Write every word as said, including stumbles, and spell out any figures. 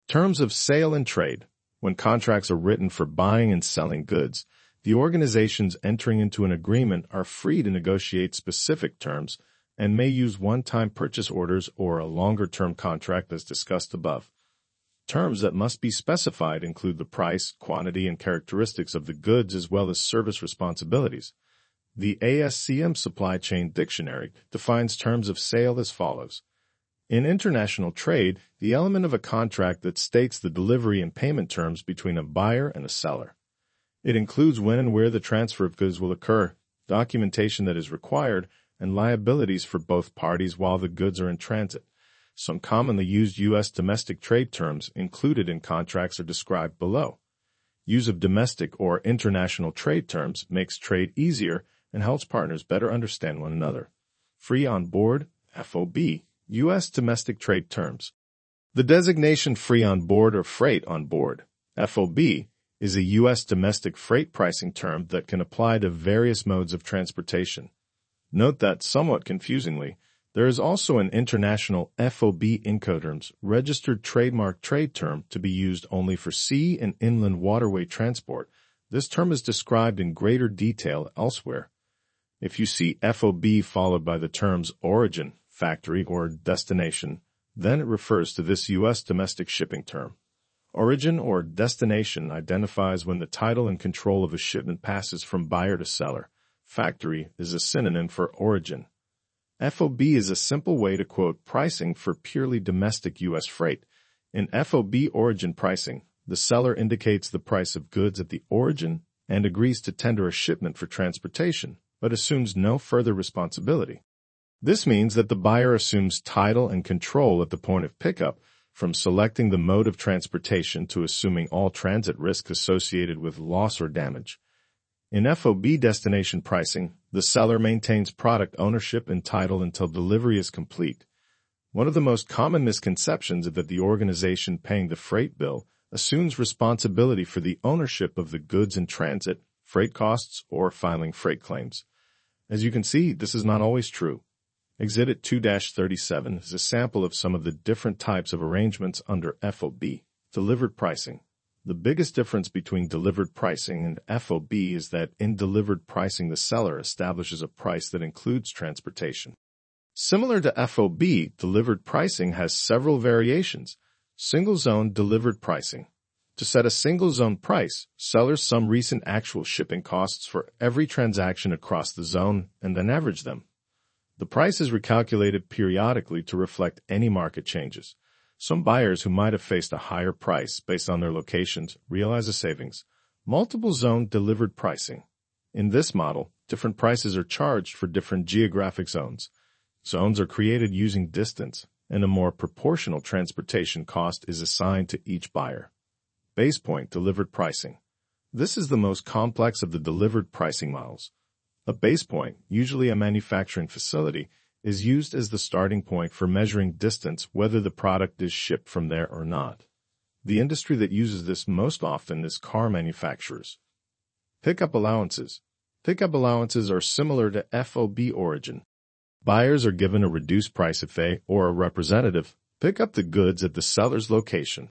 Terms of sale and trade. When contracts are written for buying and selling goods, the organizations entering into an agreement are free to negotiate specific terms and may use one-time purchase orders or a longer-term contract as discussed above. Terms that must be specified include the price, quantity, and characteristics of the goods as well as service responsibilities. The A S C M Supply Chain Dictionary defines terms of sale as follows. In international trade, the element of a contract that states the delivery and payment terms between a buyer and a seller. It includes when and where the transfer of goods will occur, documentation that is required, and liabilities for both parties while the goods are in transit. Some commonly used U S domestic trade terms included in contracts are described below. Use of domestic or international trade terms makes trade easier and helps partners better understand one another. Free on board, F O B, U S domestic trade terms. The designation free on board or freight on board, F O B, is a U S domestic freight pricing term that can apply to various modes of transportation. Note that, somewhat confusingly, there is also an international F O B Incoterms registered trademark trade term to be used only for sea and inland waterway transport. This term is described in greater detail elsewhere. If you see F O B followed by the terms origin, factory, or destination, then it refers to this U S domestic shipping term. Origin or destination identifies when the title and control of a shipment passes from buyer to seller. Factory is a synonym for origin. F O B is a simple way to quote pricing for purely domestic U S freight. In F O B origin pricing, the seller indicates the price of goods at the origin and agrees to tender a shipment for transportation, but assumes no further responsibility. This means that the buyer assumes title and control at the point of pickup, from selecting the mode of transportation to assuming all transit risk associated with loss or damage. In F O B destination pricing, the seller maintains product ownership and title until delivery is complete. One of the most common misconceptions is that the organization paying the freight bill assumes responsibility for the ownership of the goods in transit, freight costs, or filing freight claims. As you can see, this is not always true. Exhibit two dash thirty-seven is a sample of some of the different types of arrangements under F O B, delivered pricing. The biggest difference between delivered pricing and F O B is that in delivered pricing the seller establishes a price that includes transportation. Similar to F O B, delivered pricing has several variations. Single-zone delivered pricing. To set a single-zone price, sellers sum recent actual shipping costs for every transaction across the zone and then average them. The price is recalculated periodically to reflect any market changes. Some buyers who might have faced a higher price based on their locations realize a savings. Multiple zone delivered pricing. In this model, different prices are charged for different geographic zones. Zones are created using distance, and a more proportional transportation cost is assigned to each buyer. Base point delivered pricing. This is the most complex of the delivered pricing models. A base point, usually a manufacturing facility, is used as the starting point for measuring distance whether the product is shipped from there or not. The industry that uses this most often is car manufacturers. Pickup allowances. Pickup allowances are similar to F O B origin. Buyers are given a reduced price if they, or a representative, pick up the goods at the seller's location.